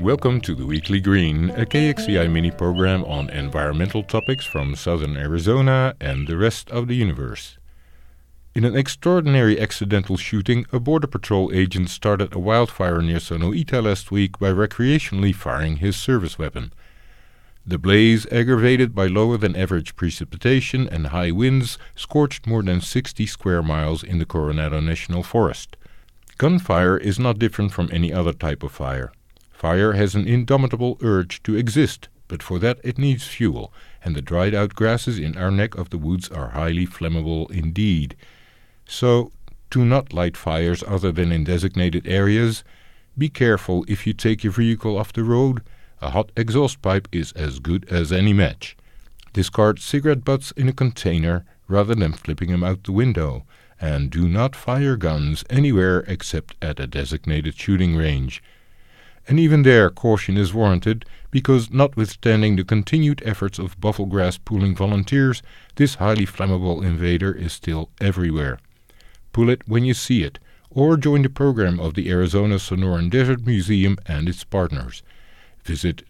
Welcome to the Weekly Green, a KXCI mini-program on environmental topics from southern Arizona and the rest of the universe. In an extraordinary accidental shooting, a Border Patrol agent started a wildfire near Sonoita last week by recreationally firing his service weapon. The blaze, aggravated by lower than average precipitation and high winds, scorched more than 60 square miles in the Coronado National Forest. Gunfire is not different from any other type of fire. Fire has an indomitable urge to exist, but for that it needs fuel, and the dried-out grasses in our neck of the woods are highly flammable indeed. So, do not light fires other than in designated areas. Be careful if you take your vehicle off the road. A hot exhaust pipe is as good as any match. Discard cigarette butts in a container rather than flipping them out the window, and do not fire guns anywhere except at a designated shooting range. And even there, caution is warranted, because notwithstanding the continued efforts of buffalo grass pooling volunteers, this highly flammable invader is still everywhere. Pull it when you see it, or join the program of the Arizona Sonoran Desert Museum and its partners. Visit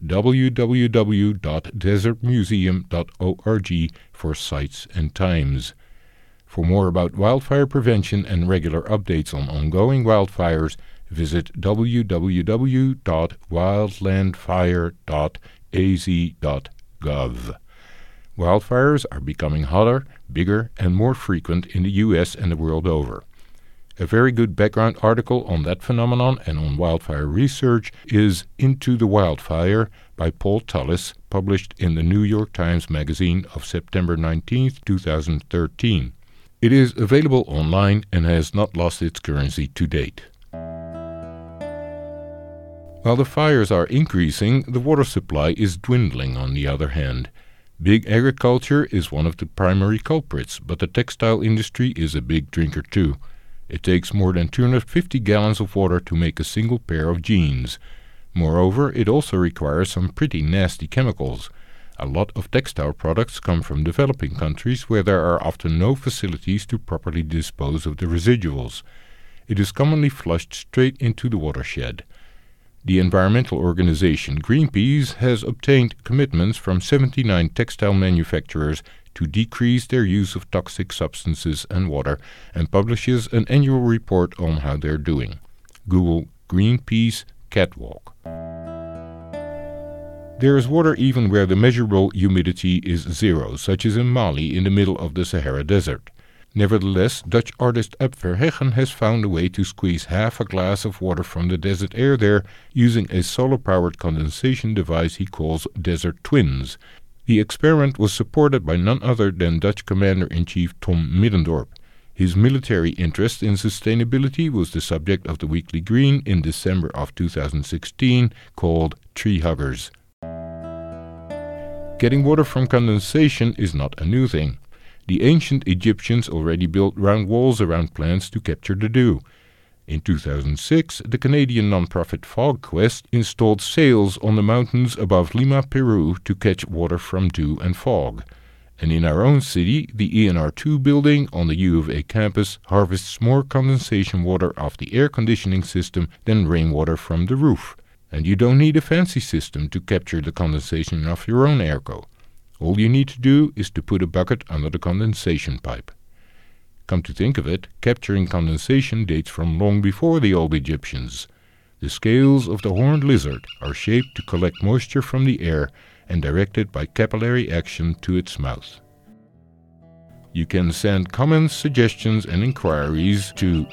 www.desertmuseum.org for sites and times. For more about wildfire prevention and regular updates on ongoing wildfires, visit www.wildlandfire.az.gov. Wildfires are becoming hotter, bigger, and more frequent in the U.S. and the world over. A very good background article on that phenomenon and on wildfire research is Into the Wildfire by Paul Tullis, published in the New York Times Magazine of September 19, 2013. It is available online and has not lost its currency to date. While the fires are increasing, the water supply is dwindling on the other hand. Big agriculture is one of the primary culprits, but the textile industry is a big drinker too. It takes more than 250 gallons of water to make a single pair of jeans. Moreover, it also requires some pretty nasty chemicals. A lot of textile products come from developing countries where there are often no facilities to properly dispose of the residuals. It is commonly flushed straight into the watershed. The environmental organization Greenpeace has obtained commitments from 79 textile manufacturers to decrease their use of toxic substances and water, and publishes an annual report on how they're doing. Google Greenpeace Catwalk. There is water even where the measurable humidity is zero, such as in Mali in the middle of the Sahara Desert. Nevertheless, Dutch artist Ab Verhegen has found a way to squeeze half a glass of water from the desert air there using a solar-powered condensation device he calls Desert Twins. The experiment was supported by none other than Dutch Commander-in-Chief Tom Middendorp. His military interest in sustainability was the subject of the Weekly Green in December of 2016, called Tree Huggers. Getting water from condensation is not a new thing. The ancient Egyptians already built round walls around plants to capture the dew. In 2006, the Canadian non-profit FogQuest installed sails on the mountains above Lima, Peru to catch water from dew and fog. And in our own city, the ENR2 building on the U of A campus harvests more condensation water off the air conditioning system than rainwater from the roof. And you don't need a fancy system to capture the condensation off your own airco. All you need to do is to put a bucket under the condensation pipe. Come to think of it, capturing condensation dates from long before the old Egyptians. The scales of the horned lizard are shaped to collect moisture from the air and directed by capillary action to its mouth. You can send comments, suggestions, and inquiries to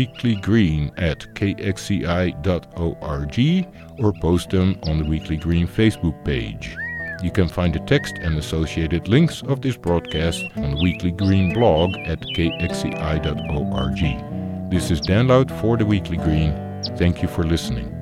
theweeklygreen@kxci.org or post them on the Weekly Green Facebook page. You can find the text and associated links of this broadcast on the Weekly Green blog at kxci.org. This is Dan Lout for the Weekly Green. Thank you for listening.